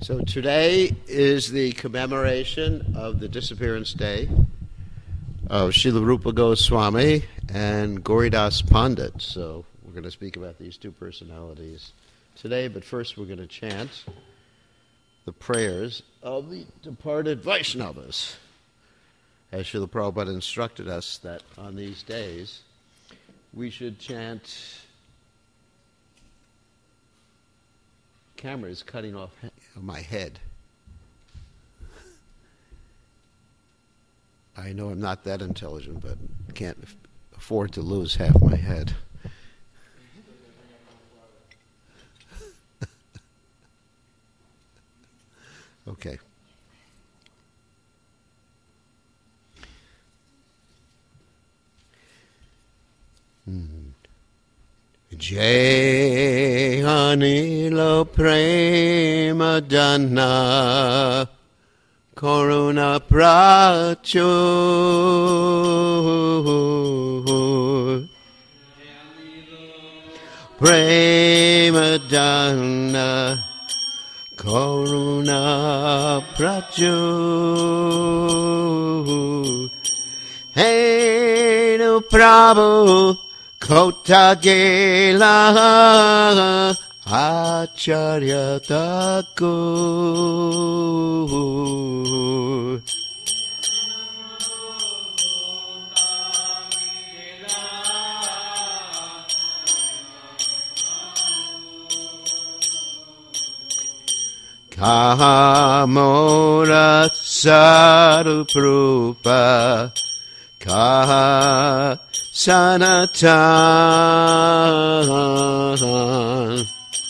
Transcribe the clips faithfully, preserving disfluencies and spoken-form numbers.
So today is the commemoration of the disappearance day of Srila Rupa Goswami and Gauridas Pandit. So we're going to speak about these two personalities today, but first we're going to chant the prayers of the departed Vaishnavas, as Srila Prabhupada instructed us that on these days we should chant. Camera is cutting off my head. I know I'm not that intelligent, but can't afford to lose half my head. Okay. Hmm. Jai Anila Prema Dana Karuna Prachur Prema Dana Karuna Prachur Hey no Prabhu Kota Gela Acharya Thakur Kahamora Saruprupa Kah Sanatan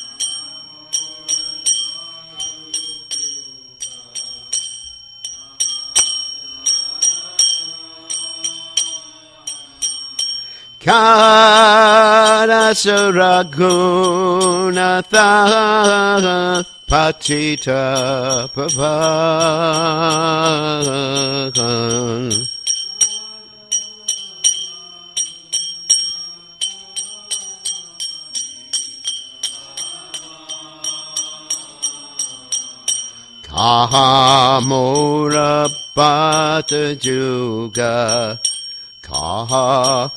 Karasaragunatha Patita Pavan Kahamora Bata Juga Kaha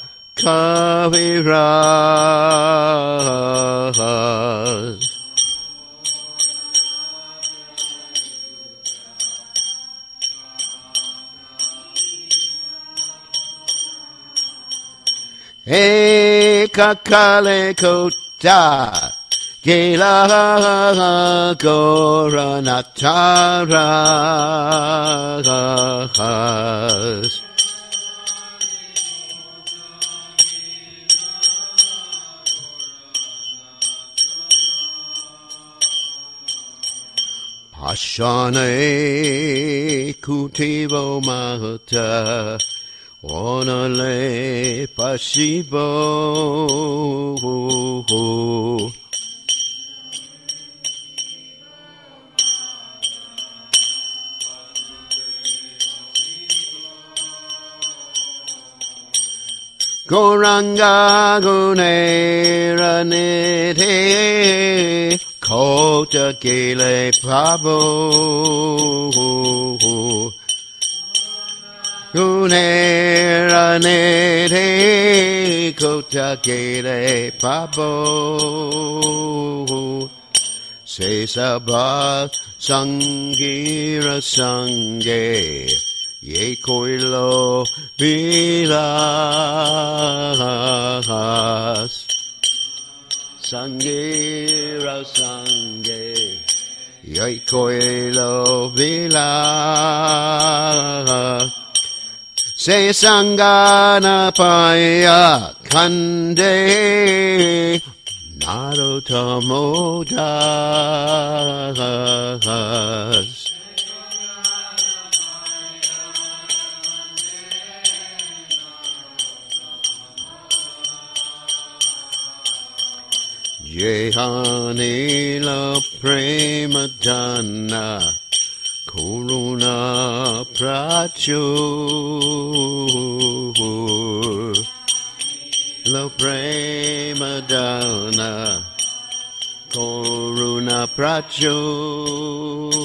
Kaviras Eka Kale Kota Gela Goranataras Pashane Kutivo Mahata Onale Pashivo Goranga Gunera Nidhe Kota Gile Pabo Gunera Nidhe Kota Gile Pabo Se Sabha Sangira Sange Ye Koilo Vilas Sangira Sange Ye Koilo Vilas Se Sangana Paya Kande Narotamodas Jehanila Prema Dana Karuna Prachur Lo Prema Dana Karuna Prachur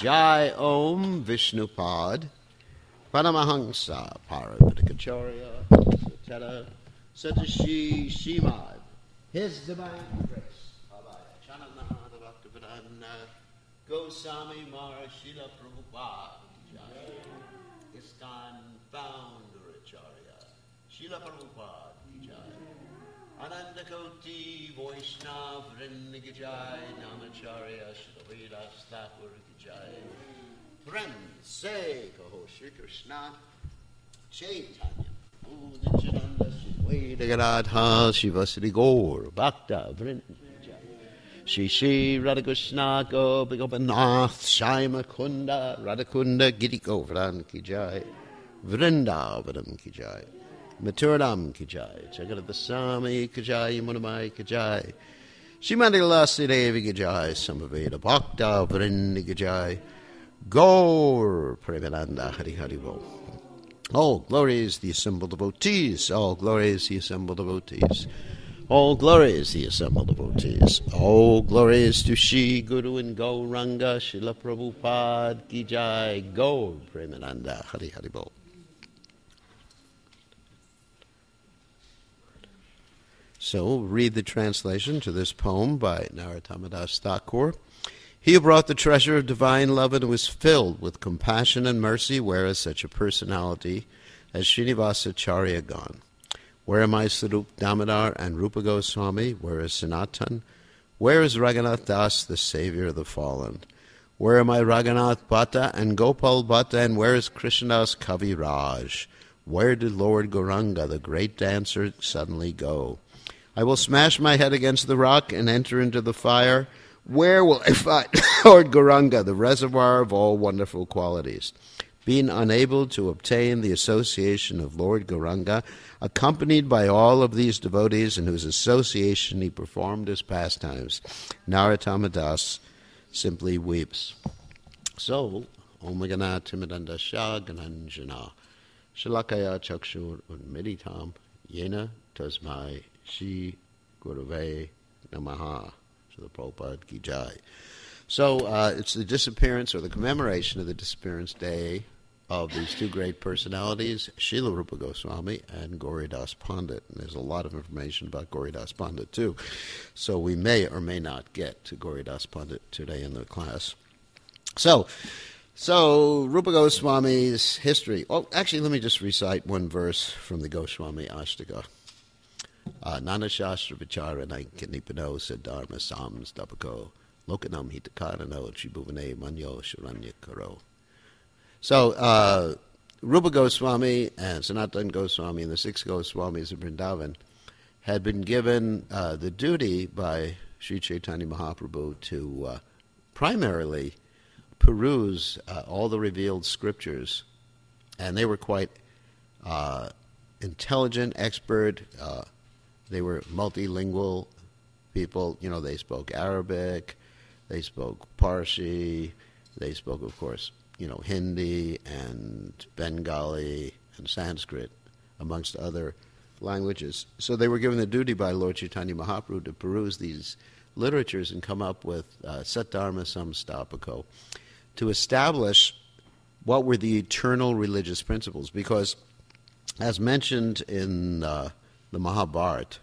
Jai Om Vishnupad Paramahamsa Paravidikacharya Satara Satashi Shimad. His Divine Grace. Chanananda Bhaktivedanta Goswami Maharaj Srila Prabhupada. Jai. ISKCON Founder Acharya Srila Prabhupada. Jai. Ananda Koti Vaishnav Vrinda Ki Jai. Namacharya Srila Vedas Thakur Ki Jai. Prem Se Kaho Shri Krishna Chaitanya Udijananda Shri Radha Shivasri Gaur Bhakta Vrinda Ki Jai. Shri Shri Radhakrishna Gopinath Shaima Kunda Radhakunda Giri Govardhan Ki Jai. Vrindavanam Ki Jai. Maturanam Ki Jai. Jagadasami Ki Jai. Munamai Ki Jai. Shrimati Lasi Devi Ki Jai. Samaveda Bhakta Vrinda Ki Jai. Gaur Premananda Hari Hari Bo. All glories the assembled devotees. All glories the assembled devotees. All glories the assembled devotees. All glories to Shri Guru and Gauranga Srila Prabhupada Ki Jai. Gaur Premananda Hari Hari Bo. So, read the translation to this poem by Narottama Das Thakur. He who brought the treasure of divine love and was filled with compassion and mercy, where is such a personality as Srinivasa Acharya gone? Where am I Sarup Damodar and Rupa Goswami? Where is Sanatan? Where is Raghunath Das, the savior of the fallen? Where am I Raghunath Bhatta and Gopal Bhatta? And where is Krishnadas Kavi Raj? Where did Lord Gauranga, the great dancer, suddenly go? I will smash my head against the rock and enter into the fire. Where will I find Lord Gauranga, the reservoir of all wonderful qualities? Being unable to obtain the association of Lord Gauranga, accompanied by all of these devotees in whose association he performed his pastimes, Narottama Das simply weeps. So, Om Gana Timidanda Shah Gananjana Shalakaya Chakshur Unmeditam Yena Tasmai Shri Gurave Namaha. To the Prabhupada Ki Jai. So uh, it's the disappearance or the commemoration of the disappearance day of these two great personalities, Srila Rupa Goswami and Gauridas Pandit. And there's a lot of information about Gauridas Pandit too. So we may or may not get to Gauridas Pandit today in the class. So, so Rupa Goswami's history. Oh, actually, let me just recite one verse from the Goswami Ashtaka. Uh, Nana Shastra Vichara Naikanipano Siddharma Sams Dapako Lokanam Hitakarano Tribhuvane Manyo Sharanya Karo. So, uh, Rupa Goswami and Sanatan Goswami and the six Goswamis of Vrindavan had been given uh, the duty by Sri Chaitanya Mahaprabhu to uh, primarily peruse uh, all the revealed scriptures, and they were quite uh, intelligent, expert. Uh, They were multilingual people. You know, they spoke Arabic, they spoke Parsi, they spoke, of course, you know, Hindi and Bengali and Sanskrit, amongst other languages. So they were given the duty by Lord Chaitanya Mahaprabhu to peruse these literatures and come up with uh, Saddharma Samstapako to establish what were the eternal religious principles. Because, as mentioned in Uh, the Mahabharata,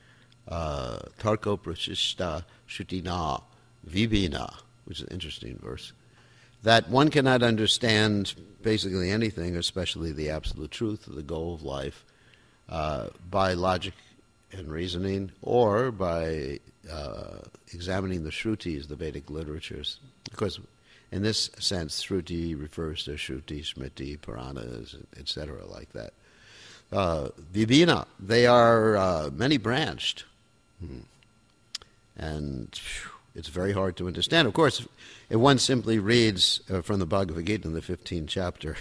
uh, Tarko Prashishta Shrutina Vibhina, which is an interesting verse, that one cannot understand basically anything, especially the absolute truth of the goal of life, uh, by logic and reasoning, or by uh, examining the Shrutis, the Vedic literatures. Because in this sense, Shruti refers to Shruti, Smriti, Puranas, et cetera, like that. Uh, Vibhina, they are uh, many-branched. Hmm. And phew, it's very hard to understand. Of course, if one simply reads uh, from the Bhagavad Gita in the fifteenth chapter,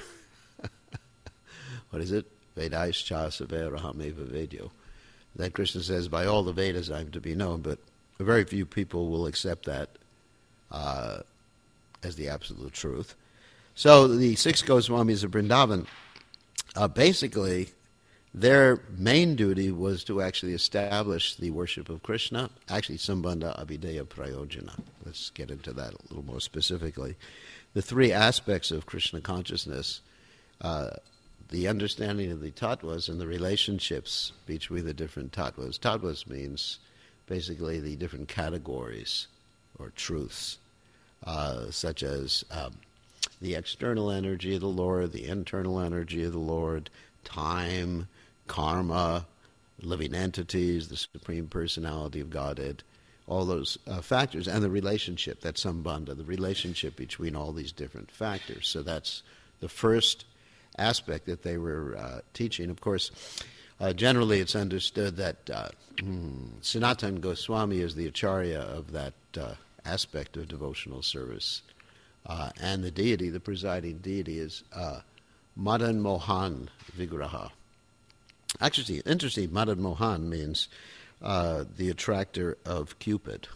what is it? Vedaischa saveraham vedyo. That Krishna says, by all the Vedas I am to be known, but very few people will accept that uh, as the absolute truth. So the six Goswamis of Vrindavan, uh, basically, their main duty was to actually establish the worship of Krishna, actually Sambandha Abhideya Prayojana. Let's get into that a little more specifically. The three aspects of Krishna consciousness, uh, the understanding of the tattvas and the relationships between the different tattvas. Tattvas means basically the different categories or truths, uh, such as um, the external energy of the Lord, the internal energy of the Lord, time, karma, living entities, the Supreme Personality of Godhead, all those uh, factors, and the relationship, that's sambandha, the relationship between all these different factors. So that's the first aspect that they were uh, teaching. Of course, uh, generally it's understood that uh, hmm, Sanatana Goswami is the acharya of that uh, aspect of devotional service. Uh, and the deity, the presiding deity, is uh, Madan Mohan Vigraha. Actually, interesting, Madan Mohan means uh, the attractor of Cupid,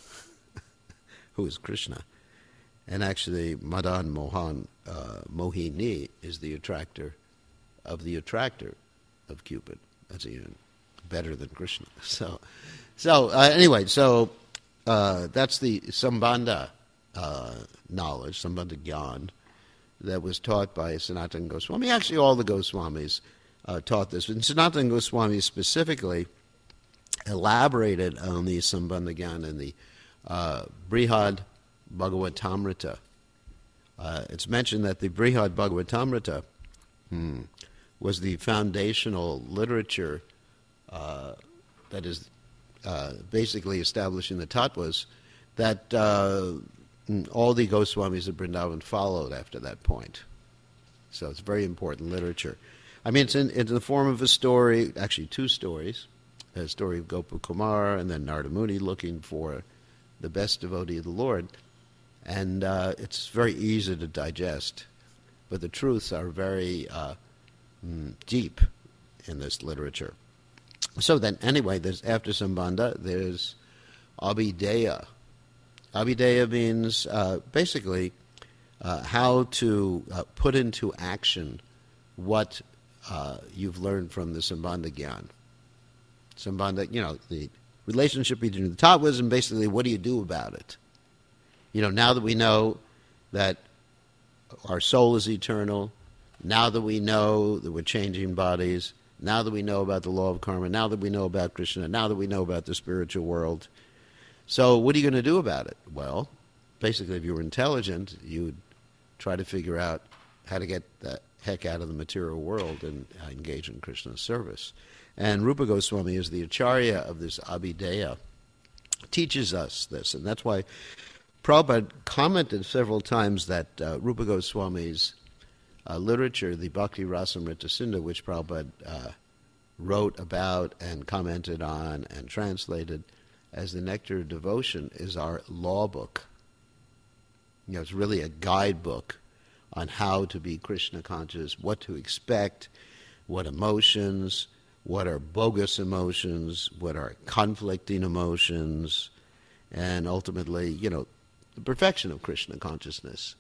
who is Krishna. And actually, Madan Mohan uh, Mohini is the attractor of the attractor of Cupid. That's even better than Krishna. So, so uh, anyway, so uh, that's the Sambandha uh, knowledge, Sambandha Gyan, that was taught by Sanatana Goswami. Actually, all the Goswamis uh, taught this. And Sanatana Goswami specifically elaborated on the Sambandha Gyan in the uh, Brihad Bhagavatamrita. Uh, it's mentioned that the Brihad Bhagavatamrita hmm, was the foundational literature uh, that is uh, basically establishing the tattvas that uh, all the Goswamis of Vrindavan followed after that point. So it's very important literature. I mean, it's in, it's in the form of a story, actually two stories, a story of Gopakumar and then Narada Muni looking for the best devotee of the Lord. And uh, it's very easy to digest, but the truths are very uh, mm, deep in this literature. So then, anyway, there's after Sambandha, there's Abhideya. Abhideya means uh, basically uh, how to uh, put into action what uh, you've learned from the Sambandha Gyan. Sambandha, you know, the relationship between the tattvas, and basically what do you do about it? You know, now that we know that our soul is eternal, now that we know that we're changing bodies, now that we know about the law of karma, now that we know about Krishna, now that we know about the spiritual world, so what are you going to do about it? Well, basically, if you were intelligent, you'd try to figure out how to get the heck out of the material world and uh, engage in Krishna's service. And Rupa Goswami is the acharya of this Abhideya, teaches us this, and that's why Prabhupada commented several times that uh, Rupa Goswami's uh, literature, the Bhakti Rasamrita Sindhu, which Prabhupada uh, wrote about and commented on and translated as the Nectar of Devotion, is our law book. You know, it's really a guidebook on how to be Krishna conscious, what to expect, what emotions, what are bogus emotions, what are conflicting emotions, and ultimately, you know, the perfection of Krishna consciousness.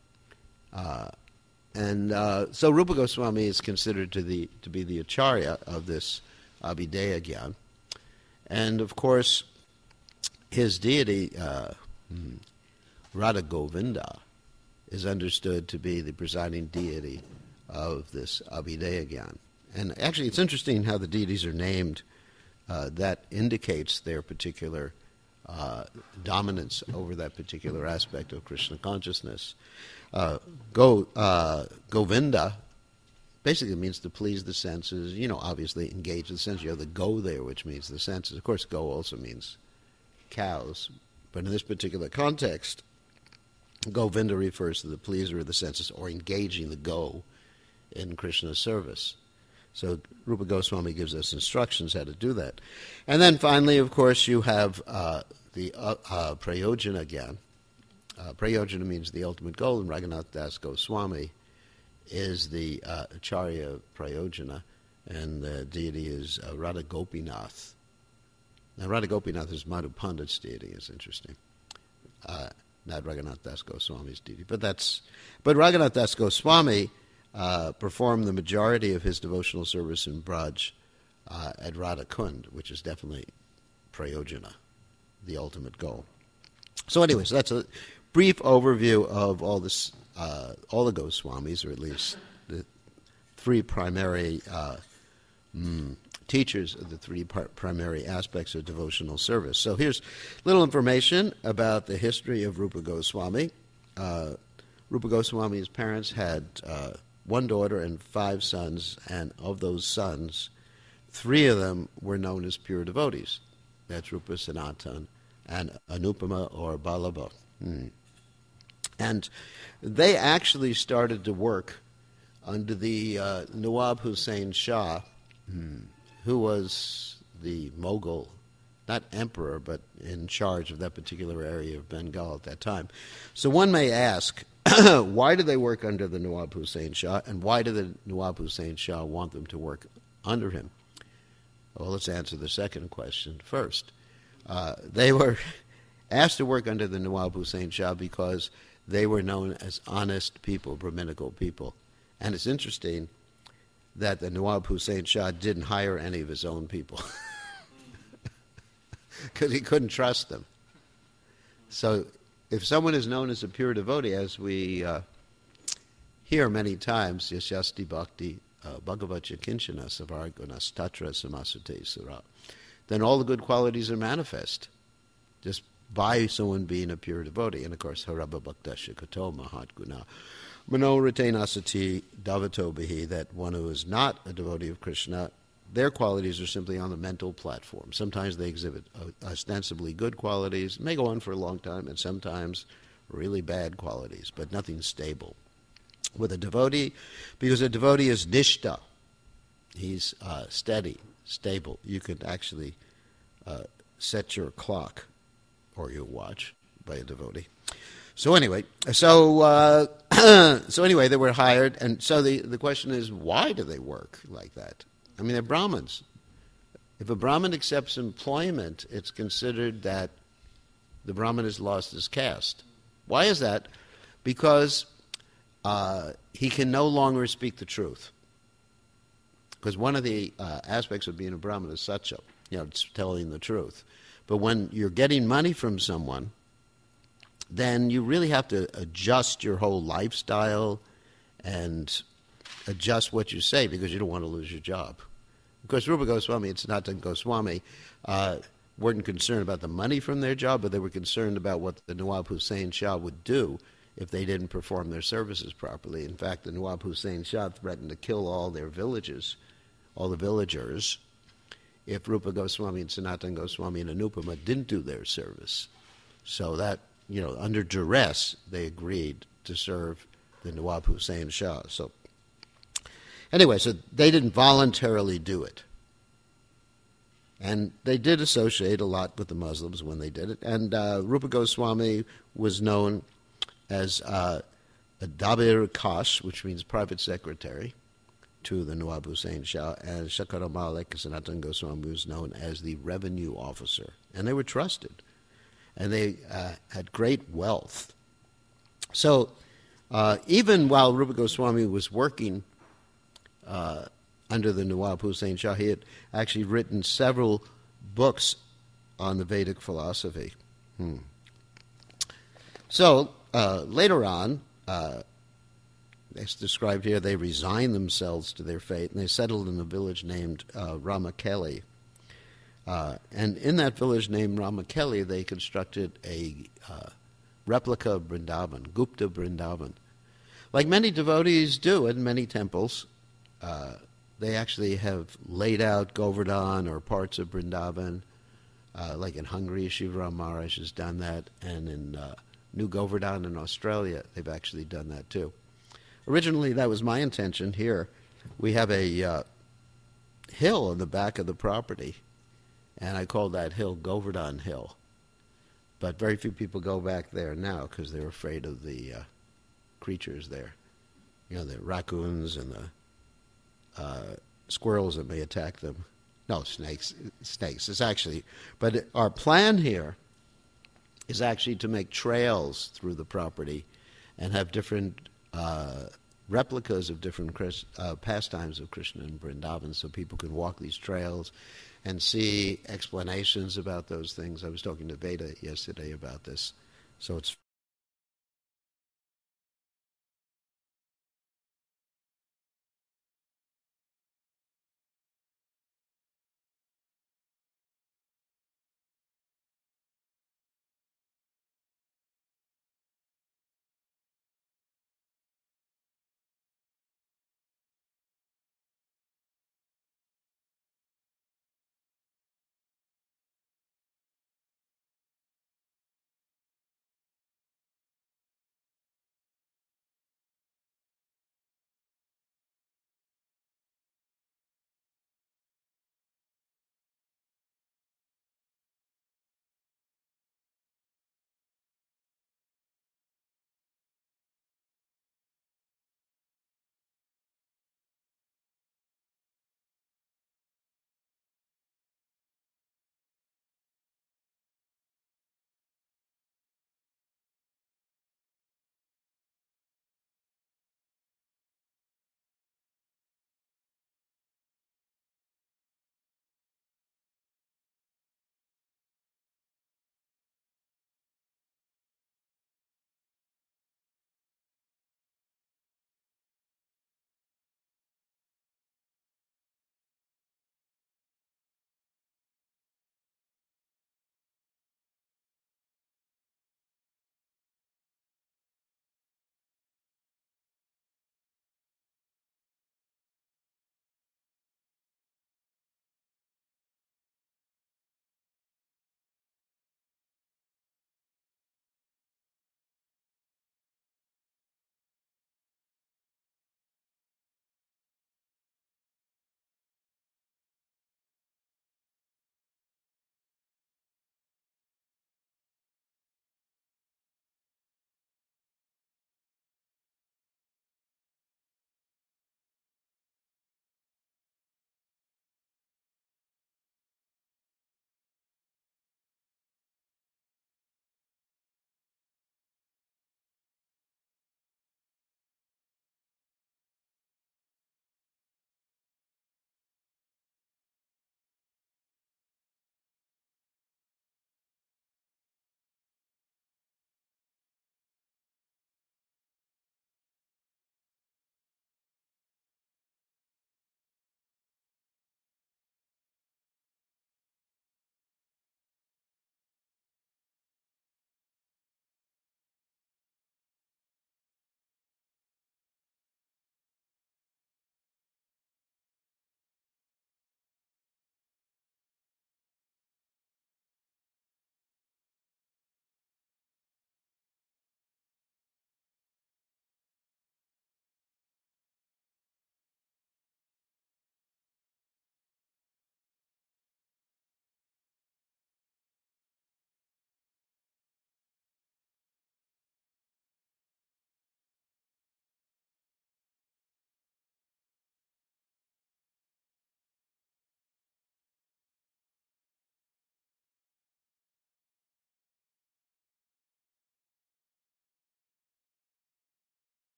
Uh, and uh, so Rupa Goswami is considered to, the, to be the acharya of this Abhideya Gyan. And of course, his deity, uh, Radha Govinda, is understood to be the presiding deity of this Abhideya Gyan. And actually, it's interesting how the deities are named. Uh, that indicates their particular uh, dominance over that particular aspect of Krishna consciousness. Uh, Go, uh, Govinda basically means to please the senses. You know, obviously engage the senses. You have the go there, which means the senses. Of course, go also means cows. But in this particular context, Govinda refers to the pleaser of the senses or engaging the go in Krishna's service. So Rupa Goswami gives us instructions how to do that. And then finally, of course, you have uh, the uh, uh, Prayojana Gyan. Uh, Prayojana means the ultimate goal, and Raghunath Das Goswami is the uh, Acharya of Prayojana, and the deity is uh, Radha Gopinath. Now, Radha Gopinath is Madhu Pandit's deity. It's interesting. Uh, not Raghunath Das Goswami's deity. But that's, but Raghunath Das Goswami uh, performed the majority of his devotional service in Braj uh, at Radhakund, which is definitely Prayojana, the ultimate goal. So anyway, so that's a brief overview of all this, uh, all the Goswamis, or at least the three primary uh, mm, teachers of the three par- primary aspects of devotional service. So here's little information about the history of Rupa Goswami. Uh, Rupa Goswami's parents had uh, one daughter and five sons, and of those sons, three of them were known as pure devotees. That's Rupa Sanatan and Anupama or Balaba. Hmm. And they actually started to work under the uh, Nawab Hussain Shah, hmm, who was the Mughal, not emperor, but in charge of that particular area of Bengal at that time. So one may ask, why do they work under the Nawab Hussain Shah, and why did the Nawab Hussain Shah want them to work under him? Well, let's answer the second question first. Uh, they were asked to work under the Nawab Hussain Shah because they were known as honest people, Brahminical people. And it's interesting that the Nawab Hussain Shah didn't hire any of his own people because he couldn't trust them. So if someone is known as a pure devotee, as we uh, hear many times, Yashasti Bhakti uh, Bhagavata Kinchana Savargunas Tatra Samasute Sura, then all the good qualities are manifest just by someone being a pure devotee. And of course, Harabha Bhakta Shikato Mahat Guna Mano Retainasati Davato Bihi, that one who is not a devotee of Krishna, their qualities are simply on the mental platform. Sometimes they exhibit ostensibly good qualities, may go on for a long time, and sometimes really bad qualities, but nothing stable. With a devotee, because a devotee is nishta, he's uh, steady, stable. You could actually uh, set your clock or your watch by a devotee. So anyway, so uh, so anyway, they were hired, and so the the question is, why do they work like that? I mean, they're Brahmins. If a Brahmin accepts employment, it's considered that the Brahmin has lost his caste. Why is that? Because uh, he can no longer speak the truth. Because one of the uh, aspects of being a Brahmin is satya, you know, it's telling the truth. But when you're getting money from someone, then you really have to adjust your whole lifestyle and adjust what you say because you don't want to lose your job. Of course, Rupa Goswami and Sanatana Goswami uh, weren't concerned about the money from their job, but they were concerned about what the Nawab Hussain Shah would do if they didn't perform their services properly. In fact, the Nawab Hussain Shah threatened to kill all their villages, all the villagers, if Rupa Goswami and Sanatana Goswami and Anupama didn't do their service. So that, you know, under duress, they agreed to serve the Nawab Hussain Shah. So anyway, so they didn't voluntarily do it. And they did associate a lot with the Muslims when they did it. And uh, Rupa Goswami was known as uh, a Dabir Kash, which means private secretary to the Nawab Hussain Shah, and Shakara Malik Sanatana Goswami was known as the revenue officer. And they were trusted. And they uh, had great wealth. So uh, even while Rupa Goswami was working uh, under the Nawab Hussain Shah, he had actually written several books on the Vedic philosophy. Hmm. So uh, later on, uh, it's described here, they resigned themselves to their fate, and they settled in a village named uh, Ramakeli. Uh, and in that village named Ramakeli, they constructed a uh, replica of Vrindavan, Gupta Vrindavan. Like many devotees do in many temples, uh, they actually have laid out Govardhan or parts of Vrindavan. Uh, like in Hungary, Shivaram Maharaj has done that, and in uh, New Govardhan in Australia, they've actually done that too. Originally, that was my intention here. We have a uh, hill on the back of the property, and I called that hill Govardhan Hill. But very few people go back there now because they're afraid of the uh, creatures there. You know, the raccoons and the uh, squirrels that may attack them. No, snakes. Snakes. It's actually, but our plan here is actually to make trails through the property and have different uh, replicas of different Chris, uh, pastimes of Krishna in Vrindavan, so people can walk these trails and see explanations about those things. I was talking to Veda yesterday about this, so it's